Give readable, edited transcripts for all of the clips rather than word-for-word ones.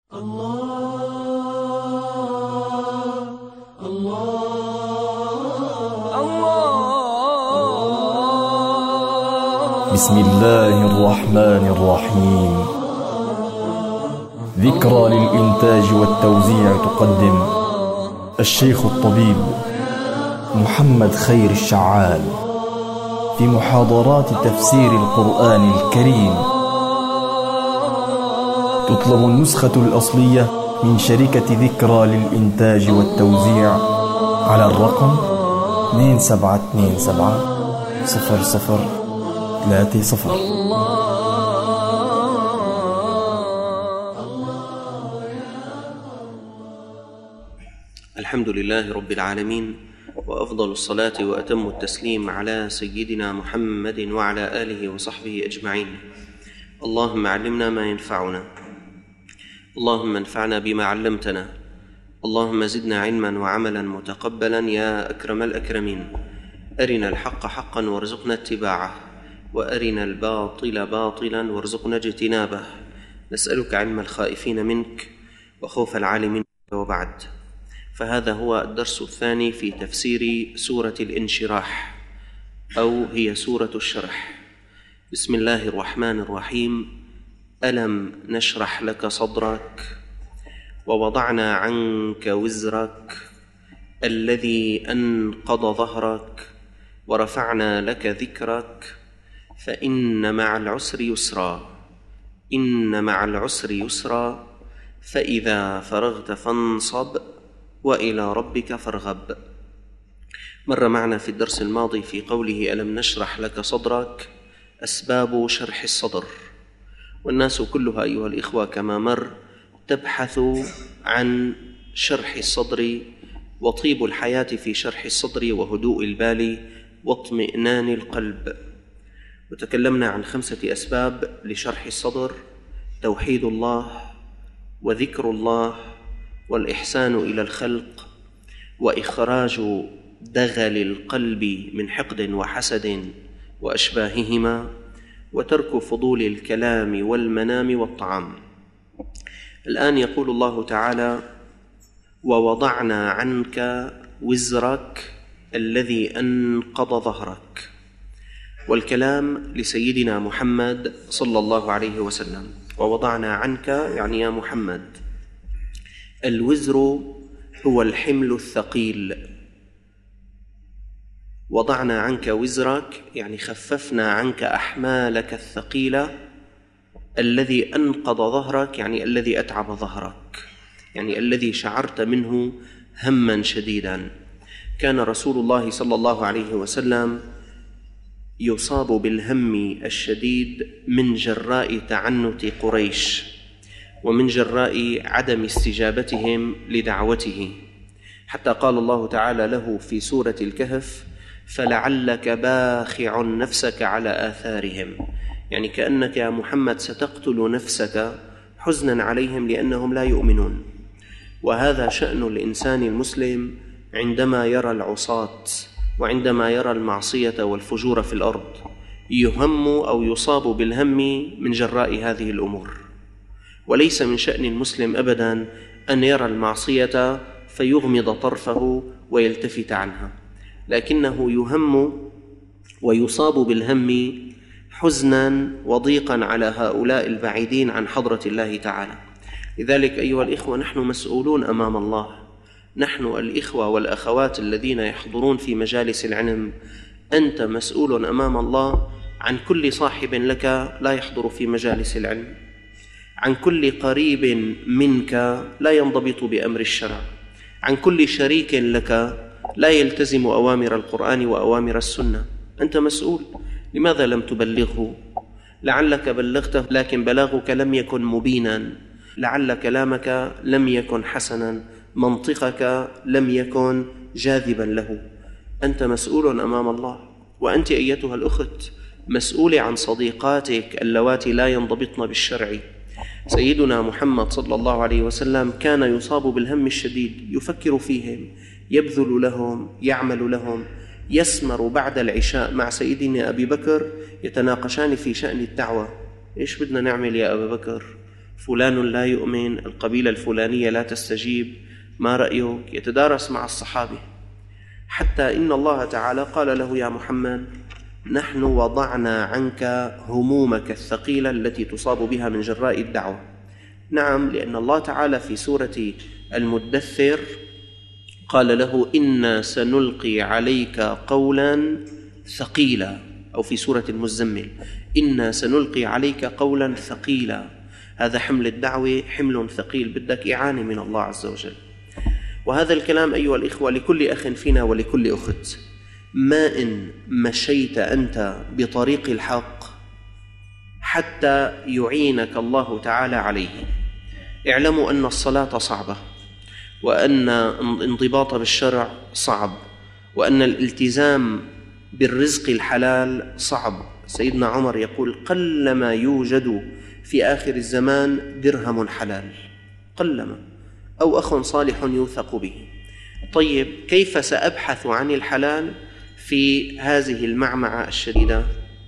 بسم الله الرحمن الرحيم. ذكرى للإنتاج والتوزيع تقدم الشيخ الطبيب محمد خير الشعال في محاضرات تفسير القرآن الكريم. تطلب النسخة الأصلية من شركة ذكرى للإنتاج والتوزيع على الرقم 27270030. الحمد لله رب العالمين، وأفضل الصلاة وأتم التسليم على سيدنا محمد وعلى آله وصحبه أجمعين. اللهم علمنا ما ينفعنا، اللهم انفعنا بما علمتنا، اللهم زدنا علما وعملا متقبلا يا أكرم الأكرمين. أرنا الحق حقا وارزقنا اتباعه، وأرنا الباطل باطلا وارزقنا اجتنابه. نسألك علم الخائفين منك وخوف العالمين. وبعد، فهذا هو الدرس الثاني في تفسير سورة الانشراح، أو هي سورة الشرح. بسم الله الرحمن الرحيم. ألم نشرح لك صدرك ووضعنا عنك وزرك الذي أنقض ظهرك ورفعنا لك ذكرك فإن مع العسر يسرا، إن مع العسر يسرا، فإذا فرغت فانصب وإلى ربك فارغب. مر معنا في الدرس الماضي في قوله ألم نشرح لك صدرك أسباب شرح الصدر، والناس كلها أيها الإخوة كما مر تبحث عن شرح الصدر وطيب الحياة في شرح الصدر وهدوء البال واطمئنان القلب. وتكلمنا عن 5 أسباب لشرح الصدر: توحيد الله، وذكر الله، والإحسان إلى الخلق، وإخراج دغل القلب من حقد وحسد وأشباههما، وترك فضول الكلام والمنام والطعام. الآن يقول الله تعالى: ووضعنا عنك وزرك الذي أنقض ظهرك. والكلام لسيدنا محمد صلى الله عليه وسلم. ووضعنا عنك يعني يا محمد. الوزر هو الحمل الثقيل. وضعنا عنك وزرك يعني خففنا عنك أحمالك الثقيلة. الذي أنقض ظهرك يعني الذي أتعب ظهرك، يعني الذي شعرت منه هما شديدا. كان رسول الله صلى الله عليه وسلم يصاب بالهم الشديد من جراء تعنت قريش، ومن جراء عدم استجابتهم لدعوته، حتى قال الله تعالى له في سورة الكهف: فلعلك باخع نفسك على آثارهم، يعني كأنك يا محمد ستقتل نفسك حزنا عليهم لأنهم لا يؤمنون. وهذا شأن الإنسان المسلم عندما يرى العصاة وعندما يرى المعصية والفجور في الأرض، يهم أو يصاب بالهم من جراء هذه الأمور. وليس من شأن المسلم أبدا أن يرى المعصية فيغمض طرفه ويلتفت عنها، لكنه يهم ويصاب بالهم حزنا وضيقا على هؤلاء البعيدين عن حضرة الله تعالى. لذلك أيها الإخوة، نحن مسؤولون أمام الله، نحن الإخوة والأخوات الذين يحضرون في مجالس العلم. أنت مسؤول أمام الله عن كل صاحب لك لا يحضر في مجالس العلم، عن كل قريب منك لا ينضبط بأمر الشرع، عن كل شريك لك لا يلتزم أوامر القرآن وأوامر السنة. أنت مسؤول. لماذا لم تبلغه؟ لعلك بلغته لكن بلاغك لم يكن مبينا، لعل كلامك لم يكن حسنا، منطقك لم يكن جاذبا له. أنت مسؤول أمام الله. وأنت أيتها الأخت مسؤولة عن صديقاتك اللواتي لا ينضبطن بالشرع. سيدنا محمد صلى الله عليه وسلم كان يصاب بالهم الشديد، يفكر فيهم، يبذل لهم، يعمل لهم. يسمر بعد العشاء مع سيدنا أبي بكر، يتناقشان في شأن الدعوة. إيش بدنا نعمل يا أبا بكر؟ فلان لا يؤمن، القبيلة الفلانية لا تستجيب، ما رأيك؟ يتدارس مع الصحابة، حتى إن الله تعالى قال له: يا محمد، نحن وضعنا عنك همومك الثقيلة التي تصاب بها من جراء الدعوة. نعم، لأن الله تعالى في سورة المدثر قال له: إنا سنلقي عليك قولا ثقيلا، أو في سورة المزمل: إنا سنلقي عليك قولا ثقيلا. هذا حمل الدعوة حمل ثقيل، بدك إعانة من الله عز وجل. وهذا الكلام أيها الإخوة لكل أخ فينا ولكل أخت: ما إن مشيت أنت بطريق الحق حتى يعينك الله تعالى عليه. اعلموا أن الصلاة صعبة، وأن الانضباط بالشرع صعب، وأن الالتزام بالرزق الحلال صعب. سيدنا عمر يقول: قلما يوجد في آخر الزمان درهم حلال، قلما، أو أخ صالح يوثق به. طيب، كيف سأبحث عن الحلال في هذه المعمعة الشديدة؟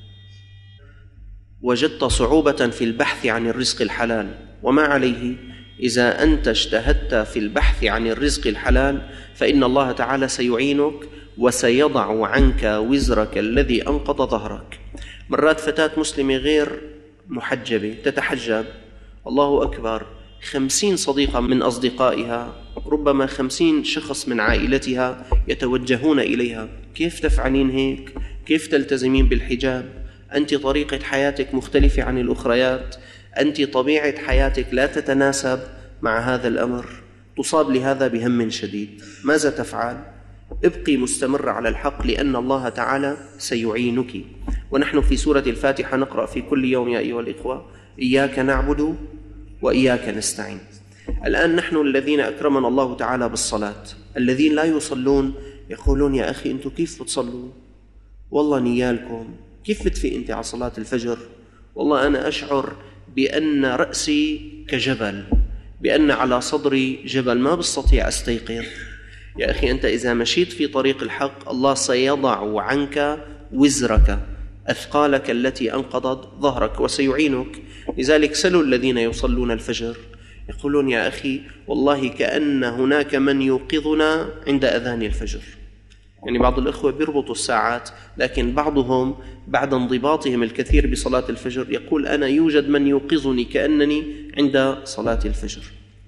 وجدت صعوبة في البحث عن الرزق الحلال، وما عليه؟ إذا أنت اجتهدت في البحث عن الرزق الحلال فإن الله تعالى سيعينك وسيضع عنك وزرك الذي أنقض ظهرك. مرات فتاة مسلمة غير محجبة تتحجب، الله أكبر، 50 صديقة من أصدقائها، ربما 50 شخص من عائلتها يتوجهون إليها: كيف تفعلين هيك؟ كيف تلتزمين بالحجاب؟ أنت طريقة حياتك مختلفة عن الأخريات، أنت طبيعة حياتك لا تتناسب مع هذا الأمر. تصاب لهذا بهم شديد. ماذا تفعل؟ ابقي مستمر على الحق، لأن الله تعالى سيعينك. ونحن في سورة الفاتحة نقرأ في كل يوم: يا أيها الإخوة، إياك نعبد وإياك نستعين. الآن نحن الذين أكرمنا الله تعالى بالصلاة، الذين لا يصلون يقولون: يا أخي، أنتم كيف بتصلوا؟ والله نيالكم، كيف بتفي أنت على صلاة الفجر؟ والله أنا أشعر بأن رأسي كجبل، بأن على صدري جبل، ما بستطيع أستيقظ. يا أخي، أنت إذا مشيت في طريق الحق الله سيضع عنك وزرك، أثقالك التي أنقضت ظهرك، وسيعينك. لذلك سلوا الذين يصلون الفجر يقولون: يا أخي، والله كأن هناك من يوقظنا عند أذان الفجر. يعني بعض الأخوة بيربطوا الساعات، لكن بعضهم بعد انضباطهم الكثير بصلاة الفجر يقول: أنا يوجد من يوقظني كأنني عند صلاة الفجر.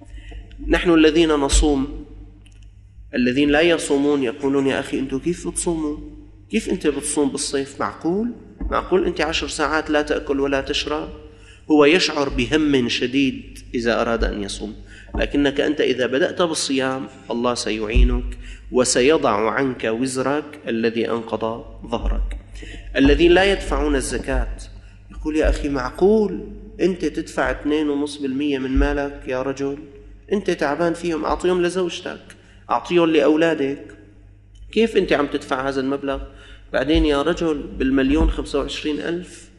نحن الذين نصوم، الذين لا يصومون يقولون: يا أخي، أنتم كيف بتصوموا؟ كيف أنت بتصوم بالصيف؟ معقول أنت 10 ساعات لا تأكل ولا تشرب؟ هو يشعر بهم شديد إذا أراد أن يصوم، لكنك أنت إذا بدأت بالصيام الله سيعينك وسيضع عنك وزرك الذي أنقض ظهرك. الذين لا يدفعون الزكاة يقول: يا أخي، معقول أنت تدفع 2.5% من مالك يا رجل؟ أنت تعبان فيهم، أعطيهم لزوجتك، أعطيهم لأولادك، كيف أنت عم تدفع هذا المبلغ؟ بعدين يا رجل، بال1,025,000،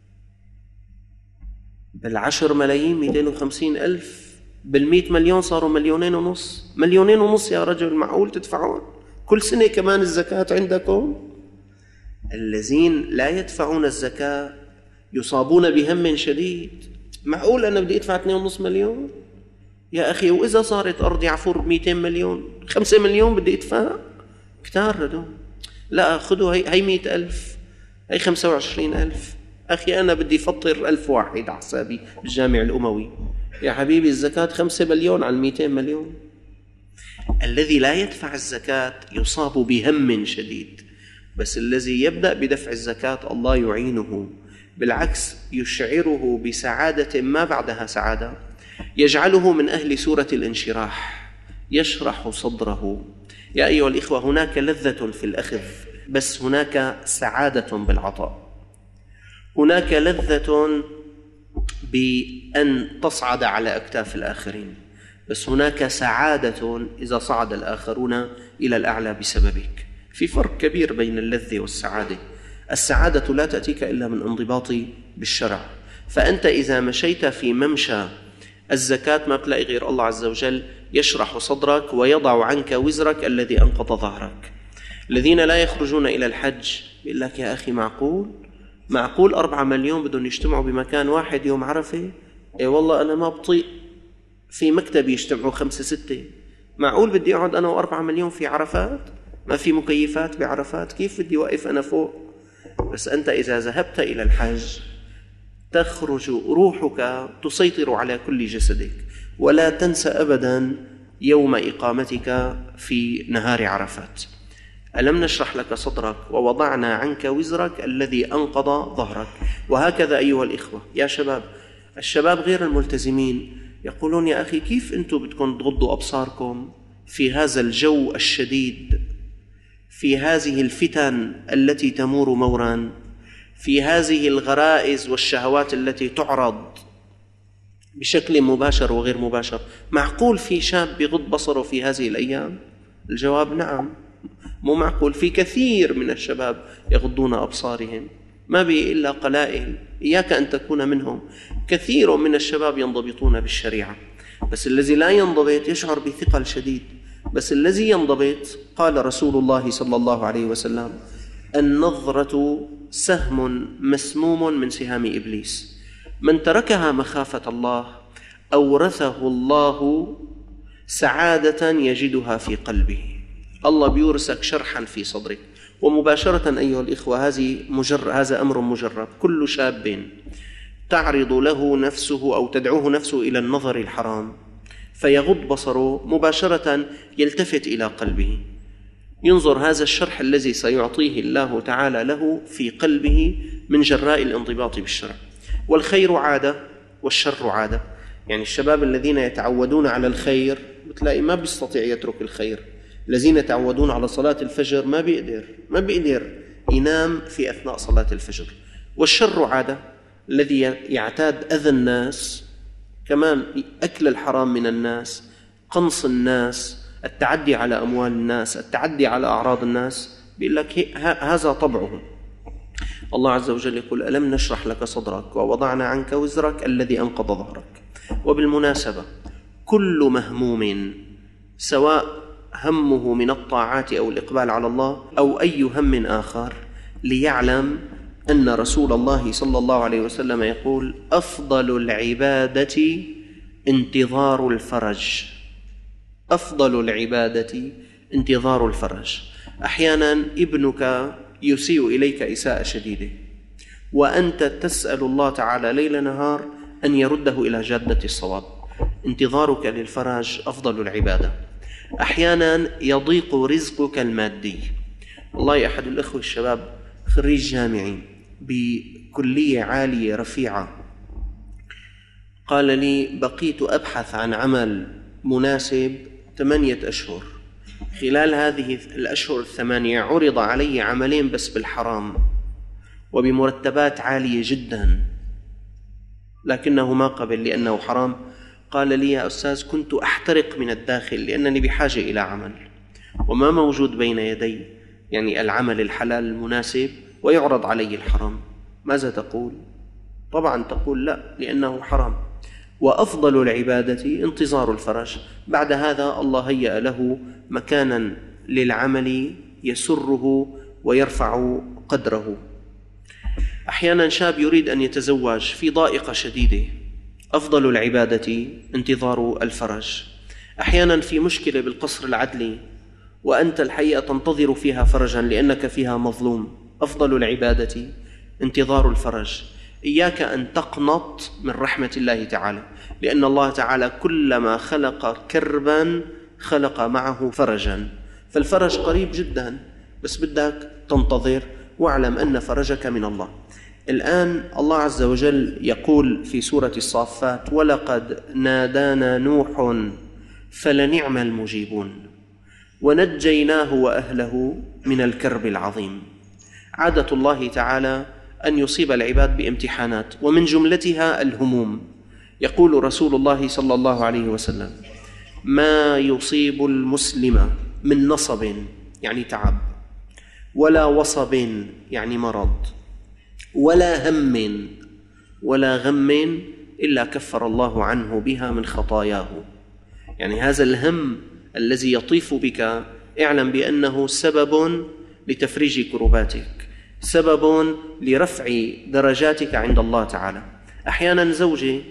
بال10 ملايين 250,000، بال100 مليون صاروا 2,500,000، 2,500,000 يا رجل، معقول تدفعون كل سنة كمان الزكاة عندكم؟ الذين لا يدفعون الزكاة يصابون بهم شديد. معقول أنا بدي أدفع 2.5 مليون؟ يا أخي، وإذا صارت أرض يعفور 200 مليون، 5 مليون بدي أدفع؟ كتار ردوا. لا، خذوا هي 100,000، هي 25,000. أخي، أنا بدي فطر 1000 واحد على حسابي بالجامع الأموي. يا حبيبي، الزكاة 5 مليون على 200 مليون. الذي لا يدفع الزكاة يصاب بهم شديد، بس الذي يبدأ بدفع الزكاة الله يعينه، بالعكس يشعره بسعادة ما بعدها سعادة، يجعله من أهل سورة الانشراح، يشرح صدره. يا أيها الإخوة، هناك لذة في الأخذ، بس هناك سعادة بالعطاء. هناك لذة بأن تصعد على أكتاف الآخرين، بس هناك سعادة إذا صعد الآخرون إلى الأعلى بسببك. في فرق كبير بين اللذة والسعادة. السعادة لا تأتيك إلا من انضباط بالشرع. فأنت إذا مشيت في ممشى الزكاة ما بتلاقي غير الله عز وجل يشرح صدرك ويضع عنك وزرك الذي أنقض ظهرك. الذين لا يخرجون إلى الحج يقول لك: يا أخي، معقول 4 مليون بدهم يجتمعوا بمكان واحد يوم عرفة؟ إيه والله أنا ما بطيق في مكتب يجتمعوا 5-6، معقول بدي أقعد أنا و4 مليون في عرفات؟ ما في مكيفات بعرفات، كيف بدي وقف أنا فوق؟ بس أنت إذا ذهبت إلى الحج تخرج روحك تسيطر على كل جسدك، ولا تنسى أبدا يوم إقامتك في نهار عرفات. ألم نشرح لك صدرك ووضعنا عنك وزرك الذي أنقض ظهرك. وهكذا أيها الإخوة يا شباب، الشباب غير الملتزمين يقولون يا أخي كيف أنتم بدكم تغضوا أبصاركم في هذا الجو الشديد، في هذه الفتن التي تمور مورا، في هذه الغرائز والشهوات التي تعرض بشكل مباشر وغير مباشر. معقول في شاب بيغض بصره في هذه الأيام؟ الجواب نعم، مو معقول. في كثير من الشباب يغضون أبصارهم، ما بي إلا قلائل، إياك أن تكون منهم. كثير من الشباب ينضبطون بالشريعة، بس الذي لا ينضبط يشعر بثقل شديد. بس الذي ينضبط، قال رسول الله صلى الله عليه وسلم: النظرة سهم مسموم من سهام إبليس، من تركها مخافة الله أورثه الله سعادة يجدها في قلبه. الله بيورثك شرحا في صدرك. ومباشرة أيها الإخوة هذا أمر مجرب. كل شاب تعرض له نفسه أو تدعوه نفسه إلى النظر الحرام فيغض بصره، مباشرة يلتفت إلى قلبه، ينظر هذا الشرح الذي سيعطيه الله تعالى له في قلبه من جراء الانضباط بالشرع. والخير عادة والشر عادة. يعني الشباب الذين يتعودون على الخير بتلاقي ما بيستطيع يترك الخير. الذين يتعودون على صلاة الفجر ما بيقدر ينام في أثناء صلاة الفجر. والشر عادة، الذي يعتاد أذى الناس، كمان أكل الحرام من الناس، قنص الناس، التعدي على أموال الناس، التعدي على أعراض الناس، بيقول لك هذا طبعهم. الله عز وجل يقول: ألم نشرح لك صدرك ووضعنا عنك وزرك الذي أنقض ظهرك. وبالمناسبة كل مهموم، سواء همه من الطاعات أو الإقبال على الله أو أي هم آخر، ليعلم أن رسول الله صلى الله عليه وسلم يقول: أفضل العبادة انتظار الفرج. أفضل العبادة انتظار الفرج. أحيانا ابنك يسيء إليك إساءة شديدة وأنت تسأل الله تعالى ليل نهار أن يرده إلى جادة الصواب. انتظارك للفرج أفضل العبادة. أحيانا يضيق رزقك المادي. والله أحد الأخوة الشباب خريج جامعي بكلية عالية رفيعة قال لي: بقيت أبحث عن عمل مناسب 8 أشهر. خلال هذه الأشهر 8 عرض علي عملين بس بالحرام وبمرتبات عالية جدا، لكنه ما قبل لأنه حرام. قال لي: يا أستاذ كنت أحترق من الداخل لأنني بحاجة إلى عمل وما موجود بين يدي، يعني العمل الحلال المناسب، ويعرض علي الحرام. ماذا تقول؟ طبعا تقول لا، لأنه حرام. وأفضل العبادة انتظار الفرج. بعد هذا الله هيأ له مكانا للعمل يسره ويرفع قدره. أحيانا شاب يريد أن يتزوج في ضائقة شديدة، أفضل العبادة انتظار الفرج. أحيانا في مشكلة بالقصر العدلي وأنت الحقيقة تنتظر فيها فرجا لأنك فيها مظلوم، أفضل العبادة انتظار الفرج. إياك أن تقنط من رحمة الله تعالى، لأن الله تعالى كلما خلق كربا خلق معه فرجا، فالفرج قريب جدا، بس بدك تنتظر واعلم أن فرجك من الله. الآن الله عز وجل يقول في سورة الصافات: ولقد نادانا نوح فلنعم المجيبون ونجيناه وأهله من الكرب العظيم. عادة الله تعالى أن يصيب العباد بامتحانات، ومن جملتها الهموم. يقول رسول الله صلى الله عليه وسلم: ما يصيب المسلم من نصب يعني تعب، ولا وصب يعني مرض، ولا هم ولا غم إلا كفر الله عنه بها من خطاياه. يعني هذا الهم الذي يطيف بك اعلم بأنه سبب لتفريج كرباتك، سبب لرفع درجاتك عند الله تعالى. أحيانا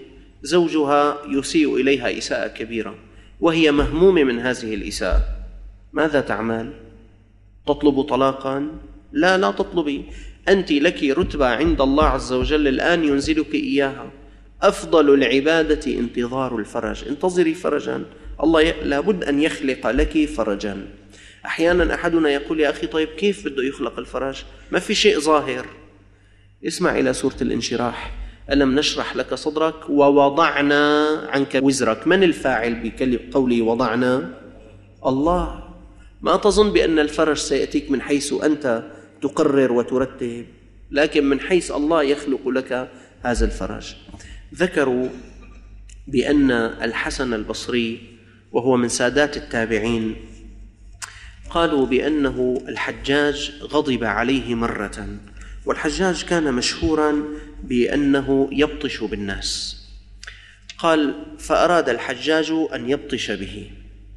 زوجها يسيء إليها إساءة كبيرة وهي مهمومة من هذه الإساءة، ماذا تعمل؟ تطلب طلاقا؟ لا تطلبي، أنت لك رتبة عند الله عز وجل الآن ينزلك إياها. أفضل العبادة انتظار الفرج، انتظري فرجا، الله لابد أن يخلق لك فرجا. أحيانا أحدنا يقول يا أخي طيب كيف بده يخلق الفرج؟ ما في شيء ظاهر. اسمع إلى سورة الانشراح: ألم نشرح لك صدرك ووضعنا عنك وزرك. من الفاعل بقوله وضعنا؟ الله. ما تظن بأن الفرج سيأتيك من حيث أنت تقرر وترتب، لكن من حيث الله يخلق لك هذا الفرج. ذكروا بأن الحسن البصري وهو من سادات التابعين قالوا بأنه الحجاج غضب عليه مرة، والحجاج كان مشهورا بأنه يبطش بالناس. قال فأراد الحجاج أن يبطش به،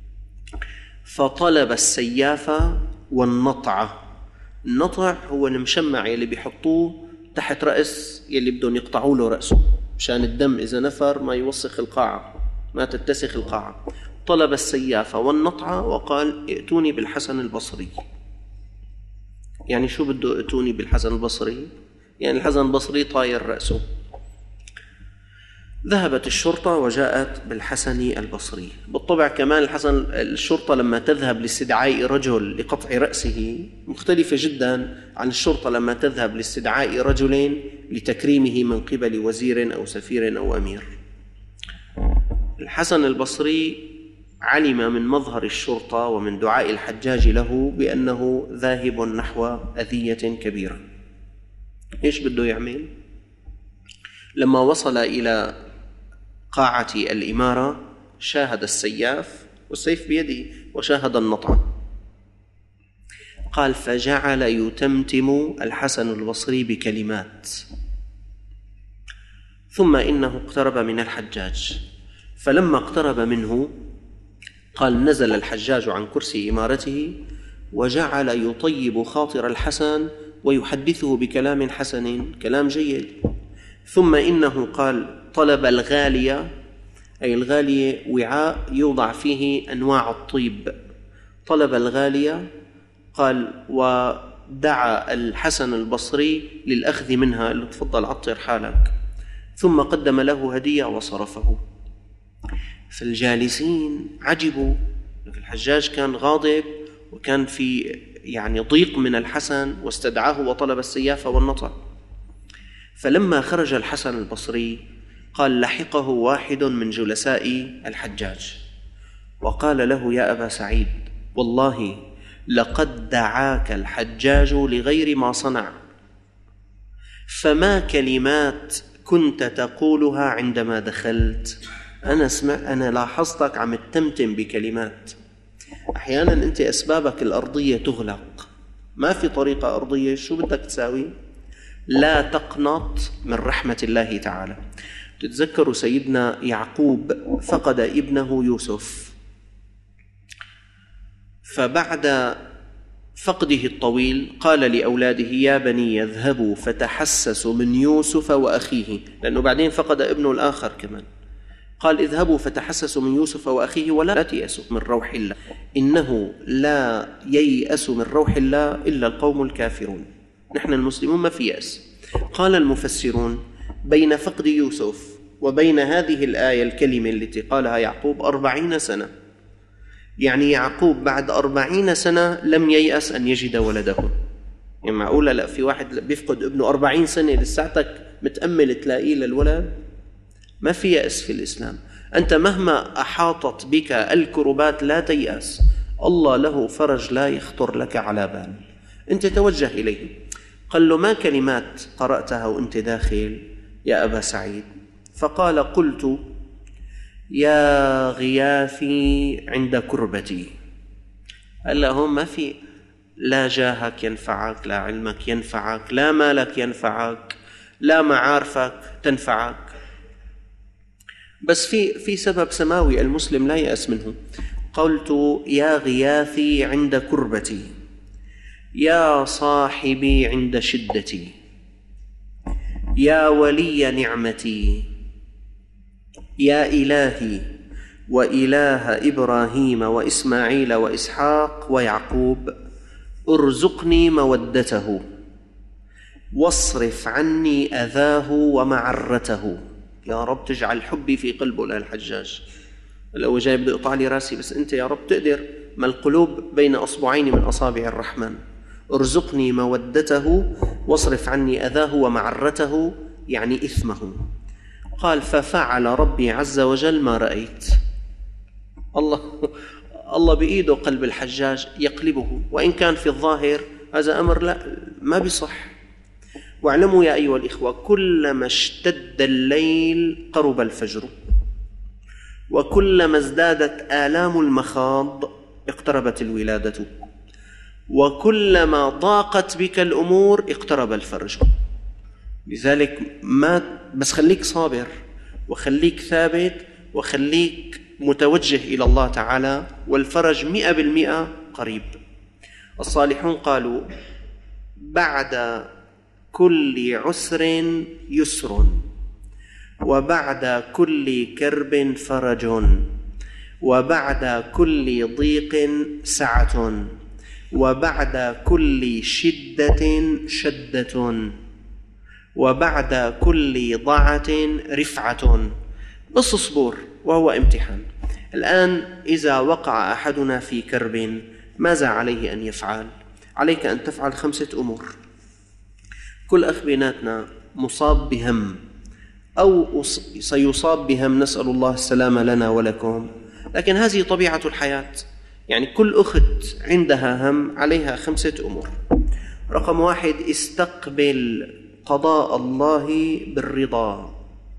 فطلب السيافة والنطعة. النطع هو المشمع يلي بيحطوه تحت رأس يلي بدهم يقطعوا له رأسه مشان الدم إذا نفر ما يوسخ القاعة، ما تتسخ القاعة. طلب السيافة والنطعة وقال ائتوني بالحسن البصري. يعني شو بده ائتوني بالحسن البصري؟ يعني الحسن البصري طاير رأسه. ذهبت الشرطة وجاءت بالحسن البصري. بالطبع كمان الشرطة لما تذهب لاستدعاء رجل لقطع رأسه مختلفة جدا عن الشرطة لما تذهب لاستدعاء رجل لتكريمه من قبل وزير أو سفير أو أمير. الحسن البصري علم من مظهر الشرطة ومن دعاء الحجاج له بأنه ذاهب نحو أذية كبيرة. إيش بده يعمل؟ لما وصل إلى قاعة الإمارة شاهد السياف والسيف بيده وشاهد النطعة. قال فجعل يتمتم الحسن البصري بكلمات، ثم إنه اقترب من الحجاج، فلما اقترب منه قال نزل الحجاج عن كرسي إمارته وجعل يطيب خاطر الحسن ويحدثه بكلام حسن، كلام جيد. ثم إنه قال طلب الغالية، أي الغالية وعاء يوضع فيه أنواع الطيب، طلب الغالية. قال ودعا الحسن البصري للأخذ منها، قال له تفضل عطر حالك، ثم قدم له هدية وصرفه. فالجالسين عجبوا، الحجاج كان غاضب وكان في ضيق من الحسن واستدعاه وطلب السيافة والنطع. فلما خرج الحسن البصري قال لحقه واحد من جلساء الحجاج وقال له يا أبا سعيد والله لقد دعاك الحجاج لغير ما صنع، فما كلمات كنت تقولها عندما دخلت؟ أنا لاحظتك عم تتمتم بكلمات. أحيانا أنت أسبابك الأرضية تغلق، ما في طريقة أرضية، شو بدك تساوي؟ لا تقنط من رحمة الله تعالى. تتذكروا سيدنا يعقوب فقد ابنه يوسف، فبعد فقده الطويل قال لأولاده يا بني يذهبوا فتحسسوا من يوسف وأخيه، لأنه بعدين فقد ابنه الآخر كمان. قال اذهبوا فتحسسوا من يوسف وأخيه ولا تيأسوا من روح الله، إنه لا ييأس من روح الله إلا القوم الكافرون. نحن المسلمون ما في يأس. قال المفسرون بين فقد يوسف وبين هذه الآية الكلمة التي قالها يعقوب 40 سنة، يعني يعقوب بعد 40 سنة لم ييأس أن يجد ولده. يعني معقولة لا في واحد بيفقد ابنه 40 سنة لساعتك متأمل تلاقيه للولد؟ ما في يأس في الإسلام. أنت مهما أحاطت بك الكربات لا تيأس، الله له فرج لا يخطر لك على بال، أنت توجه إليه. قال له ما كلمات قرأتها وأنت داخل يا أبا سعيد؟ فقال قلت يا غياثي عند كربتي. قال لهم ما في، لا جاهك ينفعك، لا علمك ينفعك، لا مالك ينفعك، لا معارفك تنفعك، بس في سبب سماوي المسلم لا يأس منه. قلت يا غياثي عند كربتي، يا صاحبي عند شدتي، يا ولي نعمتي. يا إلهي وإله إبراهيم وإسماعيل وإسحاق ويعقوب ارزقني مودته واصرف عني أذاه ومعرته. يا رب تجعل حبي في قلبه للحجاج. لو جاي بده يقطع لي راسي، بس أنت يا رب تقدر، ما القلوب بين أصبعين من أصابع الرحمن. ارزقني مودته واصرف عني أذاه ومعرته، يعني إثمه. قال ففعل ربي عز وجل ما رأيت. الله بإيده قلب الحجاج يقلبه، وإن كان في الظاهر هذا أمر لا ما بيصح. واعلموا يا أيها الإخوة، كلما اشتد الليل قرب الفجر، وكلما ازدادت آلام المخاض اقتربت الولادة، وكلما ضاقت بك الأمور اقترب الفرج. لذلك ما بس خليك صابر، وخليك ثابت، وخليك متوجه إلى الله تعالى، والفرج 100% قريب. الصالحون قالوا بعد كل عسر يسر، وبعد كل كرب فرج، وبعد كل ضيق سعة، وبعد كل شدة شدة، وبعد كل ضعة رفعة. بس اصبر وهو امتحان. الآن إذا وقع أحدنا في كرب ماذا عليه أن يفعل؟ عليك أن تفعل 5 أمور. كل أخ بيناتنا مصاب بهم أو سيصاب بهم، نسأل الله السلامة لنا ولكم، لكن هذه طبيعة الحياة. يعني كل أخت عندها هم عليها 5 أمور. رقم 1: استقبل قضاء الله بالرضا.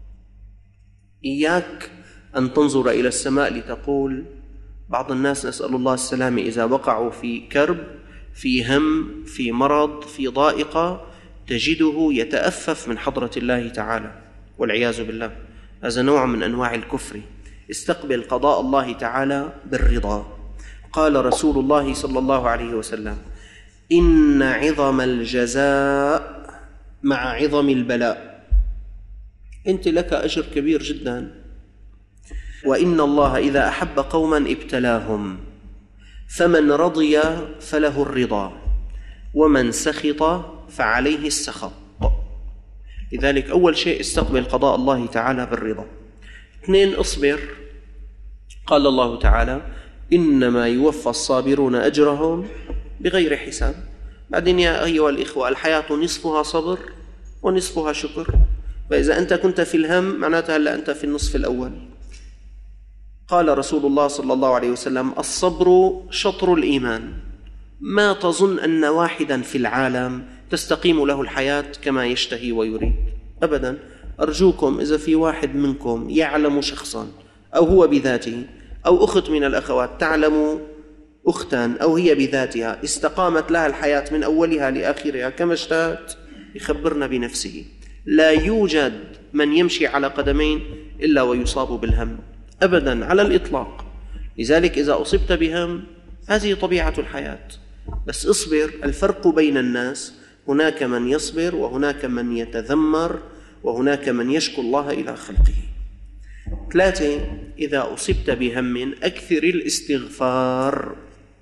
إياك أن تنظر إلى السماء لتقول، بعض الناس نسأل الله السلامة إذا وقعوا في كرب، في هم، في مرض، في ضائقة، تجده يتأفف من حضرة الله تعالى والعياذ بالله. هذا نوع من أنواع الكفر. استقبل قضاء الله تعالى بالرضا. قال رسول الله صلى الله عليه وسلم: إن عظم الجزاء مع عظم البلاء. أنت لك أجر كبير جدا، وإن الله إذا أحب قوما ابتلاهم، فمن رضي فله الرضا، ومن سخط فعليه السخط. لذلك أول شيء استقبل قضاء الله تعالى بالرضا. 2: اصبر. قال الله تعالى: إنما يوفى الصابرون أجرهم بغير حساب. بعدين يا أيها الإخوة، الحياة نصفها صبر ونصفها شكر. فإذا أنت كنت في الهم معناتها هلأ أنت في النصف الأول. قال رسول الله صلى الله عليه وسلم: الصبر شطر الإيمان. ما تظن أن واحدا في العالم تستقيم له الحياة كما يشتهي ويريد، أبدا. أرجوكم، إذا في واحد منكم يعلم شخصا، أو هو بذاته، أو أخت من الأخوات تعلم أختا أو هي بذاتها استقامت لها الحياة من أولها لآخرها كما اشتهت، يخبرنا بنفسه. لا يوجد من يمشي على قدمين إلا ويصاب بالهم، أبدا على الإطلاق. لذلك إذا أصبت بهم هذه طبيعة الحياة، بس اصبر. الفرق بين الناس، هناك من يصبر، وهناك من يتذمر، وهناك من يشكو الله إلى خلقه. 3: إذا أصبت بهم أكثر الاستغفار.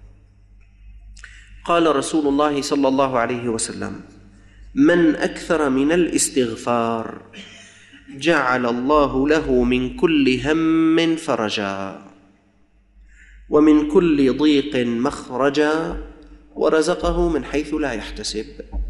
قال رسول الله صلى الله عليه وسلم: من أكثر من الاستغفار جعل الله له من كل هم فرجا، ومن كل ضيق مخرجا، ورزقه من حيث لا يحتسب.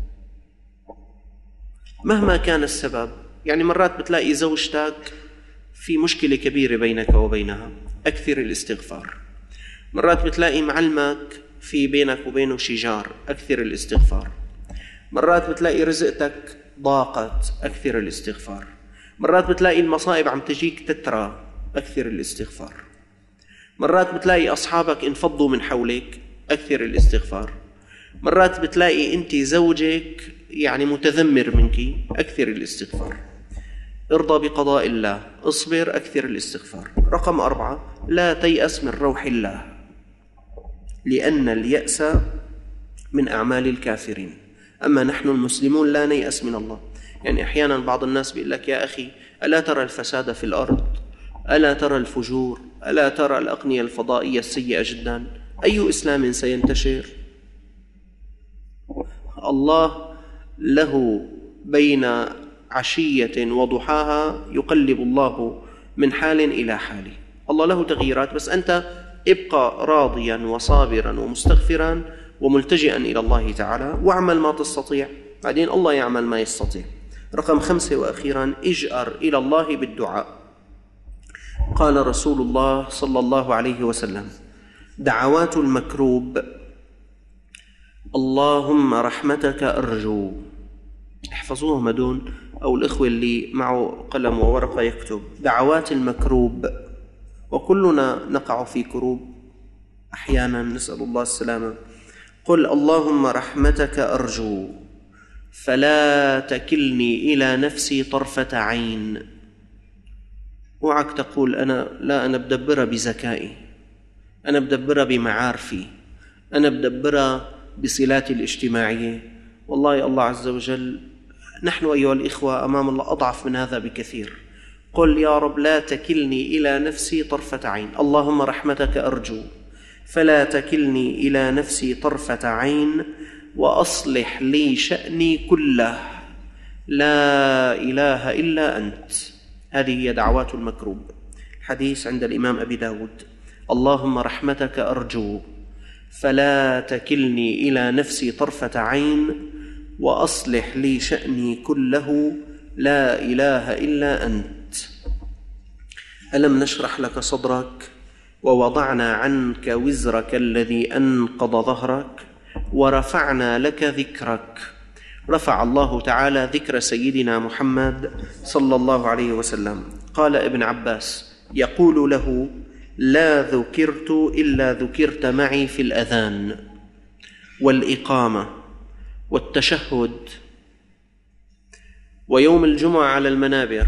مهما كان السبب، يعني مرات بتلاقي زوجتك في مشكلة كبيرة بينك وبينها، أكثر الاستغفار. مرات بتلاقي معلمك في بينك وبينه شجار، أكثر الاستغفار. مرات بتلاقي رزقتك ضاقت، أكثر الاستغفار. مرات بتلاقي المصائب عم تجيك تترى، أكثر الاستغفار. مرات بتلاقي أصحابك انفضوا من حولك، أكثر الاستغفار. مرات بتلاقي أنت زوجك يعني متذمر منك، أكثر الاستغفار. ارضى بقضاء الله، اصبر، أكثر الاستغفار. رقم 4: لا تيأس من روح الله، لأن اليأس من أعمال الكافرين. أما نحن المسلمون لا نيأس من الله. يعني أحيانا بعض الناس بيقول لك: يا أخي، ألا ترى الفساد في الأرض؟ ألا ترى الفجور؟ ألا ترى الأقنية الفضائية السيئة جدا؟ أي إسلام سينتشر؟ الله له بين عشية وضحاها يقلب الله من حال إلى حال. الله له تغييرات، بس أنت ابقى راضيا وصابرا ومستغفرا وملتجئا إلى الله تعالى، واعمل ما تستطيع، بعدين الله يعمل ما يستطيع. رقم 5 وأخيرا، اجأر إلى الله بالدعاء. قال رسول الله صلى الله عليه وسلم: دعوات المكروب اللهم رحمتك أرجو. احفظوهم هدول، أو الإخوة اللي معه قلم وورقة يكتب. دعوات المكروب، وكلنا نقع في كروب أحيانا، نسأل الله السلامة. قل اللهم رحمتك أرجو فلا تكلني إلى نفسي طرفة عين. اوعك تقول أنا بدبرها بذكائي، أنا بدبرها بمعارفي، أنا بدبرها بصلاتي الاجتماعية. والله الله عز وجل، نحن أيها الإخوة أمام الله أضعف من هذا بكثير. قل يا رب لا تكلني إلى نفسي طرفة عين، اللهم رحمتك أرجو فلا تكلني إلى نفسي طرفة عين وأصلح لي شأني كله لا إله إلا أنت. هذه هي دعوات المكروب. حديث عند الإمام أبي داود: اللهم رحمتك أرجو فلا تكلني إلى نفسي طرفة عين وأصلح لي شأني كله لا إله إلا أنت. ألم نشرح لك صدرك ووضعنا عنك وزرك الذي أنقض ظهرك ورفعنا لك ذكرك. رفع الله تعالى ذكر سيدنا محمد صلى الله عليه وسلم. قال ابن عباس يقول له: لا ذكرت إلا ذكرت معي في الأذان والإقامة والتشهد ويوم الجمعة على المنابر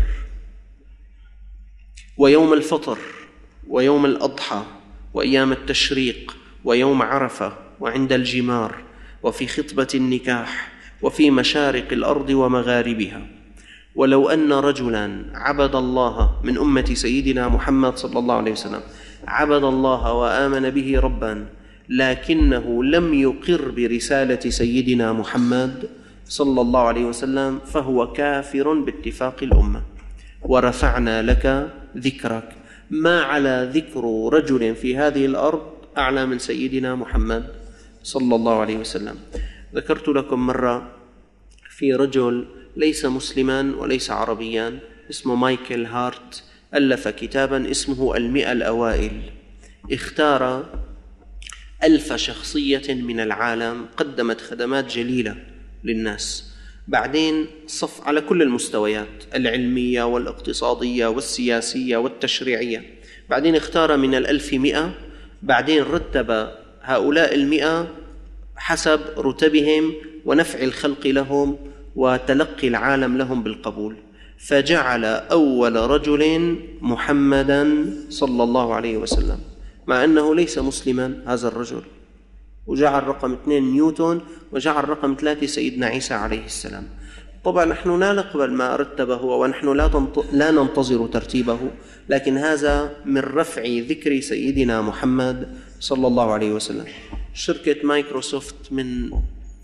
ويوم الفطر ويوم الأضحى وأيام التشريق ويوم عرفة وعند الجمار وفي خطبة النكاح وفي مشارق الأرض ومغاربها. ولو أن رجلا عبد الله من أمة سيدنا محمد صلى الله عليه وسلم، عبد الله وآمن به ربا، لكنه لم يقر برسالة سيدنا محمد صلى الله عليه وسلم، فهو كافر باتفاق الأمة. ورفعنا لك ذكرك. ما على ذكر رجل في هذه الأرض أعلى من سيدنا محمد صلى الله عليه وسلم. ذكرت لكم مرة في رجل ليس مسلما وليس عربيا اسمه مايكل هارت، ألف كتابا اسمه 100 الأوائل. اختار 1000 شخصية من العالم قدمت خدمات جليلة للناس، بعدين صف على كل المستويات العلمية والاقتصادية والسياسية والتشريعية. بعدين اختار من 1000 100، بعدين رتب هؤلاء 100 حسب رتبهم ونفع الخلق لهم وتلقي العالم لهم بالقبول، فجعل أول رجل محمدا صلى الله عليه وسلم، مع أنه ليس مسلما هذا الرجل. وجعل رقم 2 نيوتن، وجعل رقم 3 سيدنا عيسى عليه السلام. طبعا نحن لا نقبل ما رتبه ونحن لا ننتظر ترتيبه، لكن هذا من رفع ذكر سيدنا محمد صلى الله عليه وسلم. شركة مايكروسوفت من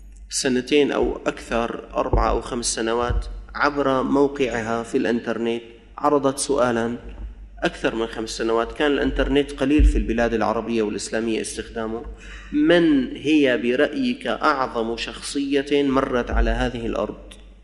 2 أو أكثر 4 أو 5 سنوات عبر موقعها في الإنترنت عرضت سؤالا. أكثر من 5 سنوات كان الإنترنت قليل في البلاد العربية والإسلامية استخدامه. من هي برأيك أعظم شخصية مرت على هذه الأرض؟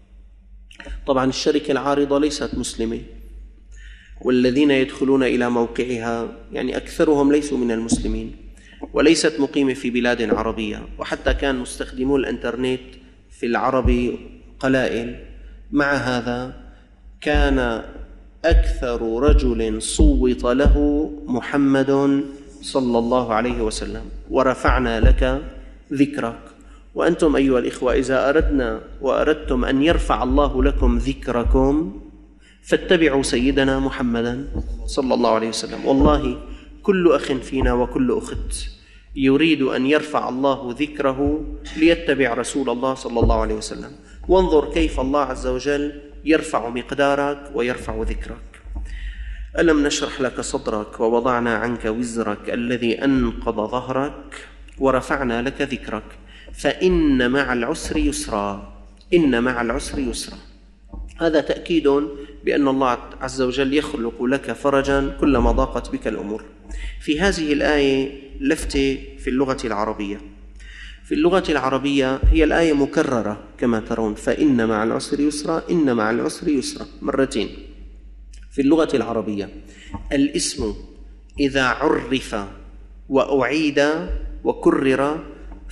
طبعا الشركة العارضة ليست مسلمة، والذين يدخلون إلى موقعها يعني أكثرهم ليسوا من المسلمين، وليست مقيمة في بلاد عربية، وحتى كان مستخدمو الإنترنت في العربي قلائل. مع هذا كان أكثر رجل صوت له محمد صلى الله عليه وسلم. ورفعنا لك ذكرك. وأنتم أيها الإخوة إذا أردنا وأردتم أن يرفع الله لكم ذكركم فاتبعوا سيدنا محمدا صلى الله عليه وسلم. والله كل أخ فينا وكل أخت يريد أن يرفع الله ذكره ليتبع رسول الله صلى الله عليه وسلم. وانظر كيف الله عز وجل يرفع مقدارك ويرفع ذكرك. ألم نشرح لك صدرك ووضعنا عنك وزرك الذي أنقض ظهرك ورفعنا لك ذكرك فإن مع العسر يسرا. إن مع العسر يسرا، هذا تأكيد بأن الله عز وجل يخلق لك فرجا كلما ضاقت بك الأمور. في هذه الآية لفتة في اللغة العربية. في اللغة العربية هي الآية مكررة كما ترون، فإن مع العسر يسرا، إن مع العسر يسرا مرتين. في اللغة العربية الاسم إذا عرف وأعيد وكرر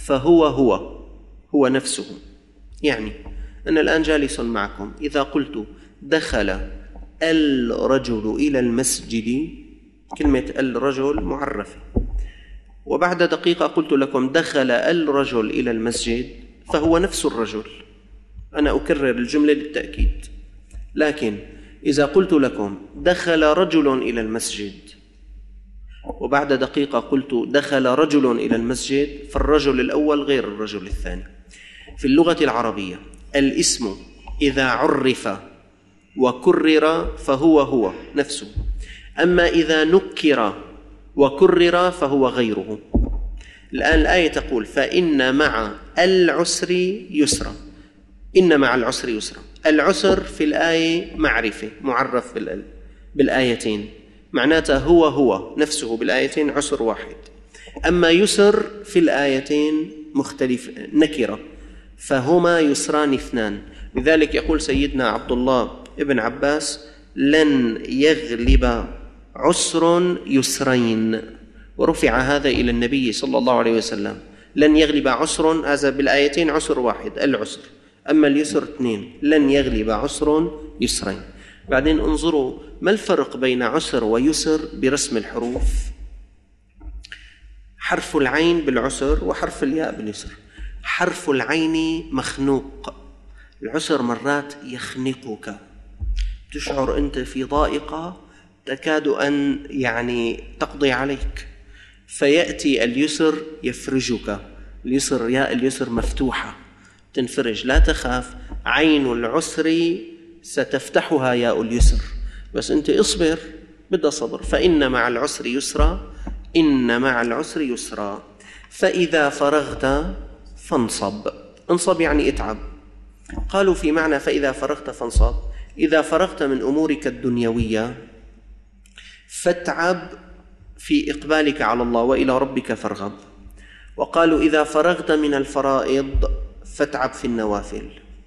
فهو نفسه. يعني أنا الآن جالس معكم، إذا قلت دخل الرجل إلى المسجد، كلمة الرجل معرفة، وبعد دقيقة قلت لكم دخل الرجل إلى المسجد فهو نفس الرجل. أنا أكرر الجملة للتأكيد. لكن إذا قلت لكم دخل رجل إلى المسجد وبعد دقيقة قلت دخل رجل إلى المسجد، فالرجل الأول غير الرجل الثاني. في اللغة العربية الاسم إذا عرف وكرر فهو نفسه، أما إذا نكر وكرر فهو غيره. الآن الآية تقول فإن مع العسر يسرا. إن مع العسر يسرا، العسر في الآية معرفة معرف بالآيتين، معناته هو نفسه بالآيتين عسر واحد. أما يسر في الآيتين مختلف نكرة، فهما يسران اثنان. لذلك يقول سيدنا عبد الله ابن عباس لن يغلب عسر يسرين، ورفع هذا إلى النبي صلى الله عليه وسلم. لن يغلب عسر، هذا بالآيتين عسر واحد العسر، أما اليسر اثنين، لن يغلب عسر يسرين. بعدين انظروا ما الفرق بين عسر ويسر برسم الحروف. حرف العين بالعسر وحرف الياء باليسر. حرف العين مخنوق، العسر مرات يخنقك، تشعر أنت في ضائقة تكاد أن تقضي عليك، فيأتي اليسر يفرجك. اليسر ياء اليسر مفتوحة تنفرج، لا تخاف، عين العسر ستفتحها ياء اليسر، بس أنت اصبر، بدأ صبر. فإن مع العسر يسرا، إن مع العسر يسرا. فإذا فرغت فانصب. انصب يعني اتعب. قالوا في معنى فإذا فرغت فانصب، إذا فرغت من أمورك الدنيوية فاتعب في إقبالك على الله وإلى ربك فارغب. وقالوا إذا فرغت من الفرائض فاتعب في النوافل،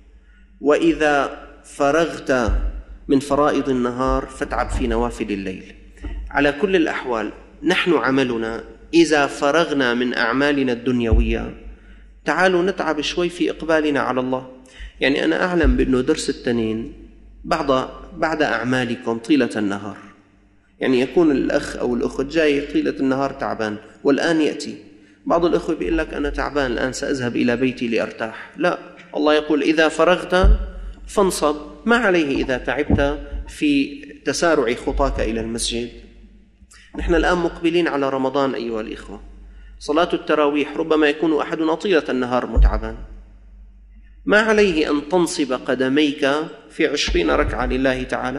وإذا فرغت من فرائض النهار فاتعب في نوافل الليل. على كل الأحوال نحن عملنا إذا فرغنا من أعمالنا الدنيوية تعالوا نتعب شوي في إقبالنا على الله. يعني أنا أعلم بأنه درس التنين بعد أعمالكم طيلة النهار، يعني يكون الأخ أو الأخت جاي طيلة النهار تعبان، والآن يأتي بعض الأخوة بيقول لك أنا تعبان الآن سأذهب إلى بيتي لأرتاح. لا، الله يقول إذا فرغت فانصب، ما عليه إذا تعبت في تسارع خطاك إلى المسجد. نحن الآن مقبلين على رمضان أيها الإخوة، صلاة التراويح ربما يكون أحدنا طيلة النهار متعبا، ما عليه أن تنصب قدميك في 20 ركعة لله تعالى،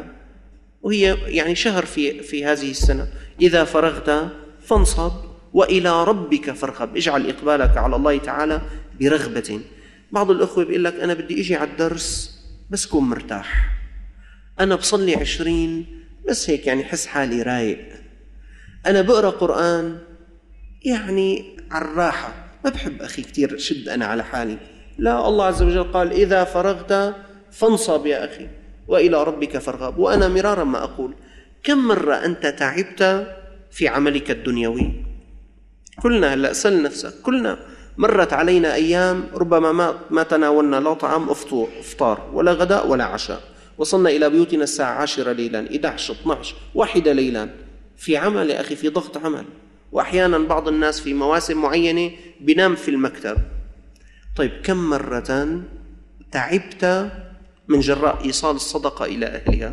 وهي شهر في هذه السنة. إذا فرغت فانصب وإلى ربك فارغب، اجعل إقبالك على الله تعالى برغبة. بعض الأخوة بيقول لك أنا بدي أجي على الدرس بس كون مرتاح، أنا بصلي 20 بس هيك حس حالي رايق، أنا بقرأ قرآن على الراحة، ما بحب أخي كتير شد أنا على حالي. لا، الله عز وجل قال إذا فرغت فانصب يا أخي وإلى ربك فارغب. وأنا مرارا ما أقول كم مرة أنت تعبت في عملك الدنيوي؟ كلنا هلأ سل نفسك، كلنا مرت علينا أيام ربما ما تناولنا لا طعام إفطار ولا غداء ولا عشاء، وصلنا إلى بيوتنا الساعة 10 ليلا، 11 12 1 ليلا، في عمل يا أخي، في ضغط عمل. وأحيانا بعض الناس في مواسم معينة بينام في المكتب. طيب كم مرة تعبت من جراء إيصال الصدقة إلى أهلها؟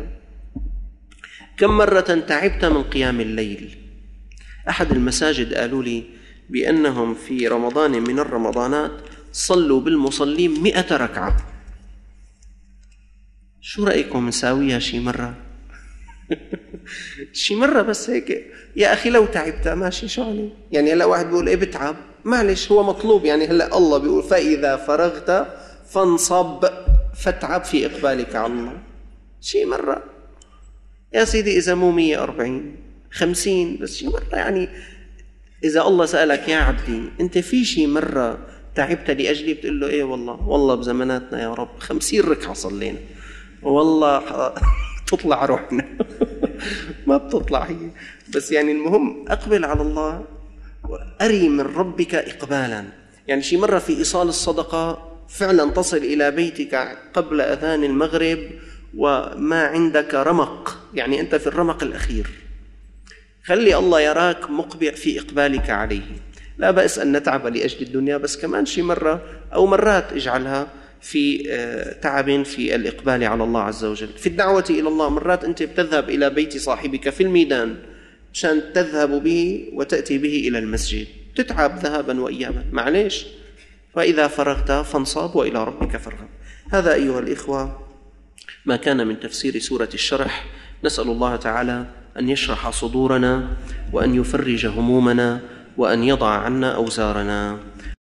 كم مرة تعبت من قيام الليل؟ أحد المساجد قالوا لي بأنهم في رمضان من الرمضانات صلوا بالمصلين 100 ركعة. شو رأيكم نساويها شي مرة؟ شي مرة بس هيك يا أخي لو تعبت ماشي شو عليه؟ يعني هلا واحد بيقول إيه بتعب، معلش هو مطلوب. يعني هلا الله بيقول فإذا فرغت فانصب، فتعب في إقبالك على الله. شي مرة يا سيدي، إذا مو 140 50 بس شي مرة. يعني إذا الله سألك يا عبدي أنت في شي مرة تعبت لأجلي، بتقول له إيه والله بزماناتنا يا رب 50 ركعة صلينا والله تطلع روحنا. ما بتطلع هي، بس يعني المهم أقبل على الله وأري من ربك إقبالا. يعني شي مرة في إيصال الصدقة فعلا تصل إلى بيتك قبل أذان المغرب وما عندك رمق، يعني أنت في الرمق الأخير. خلي الله يراك مقبع في إقبالك عليه. لا بأس أن نتعب لأجل الدنيا، بس كمان شي مرة أو مرات اجعلها في تعب في الإقبال على الله عز وجل. في الدعوة إلى الله مرات أنت بتذهب إلى بيت صاحبك في الميدان عشان تذهب به وتأتي به إلى المسجد، تتعب ذهابا وإيابا، معليش. فإذا فرغت فانصاب وإلى ربك فارغب. هذا أيها الإخوة ما كان من تفسير سورة الشرح. نسأل الله تعالى أن يشرح صدورنا وأن يفرج همومنا وأن يضع عنا أوزارنا.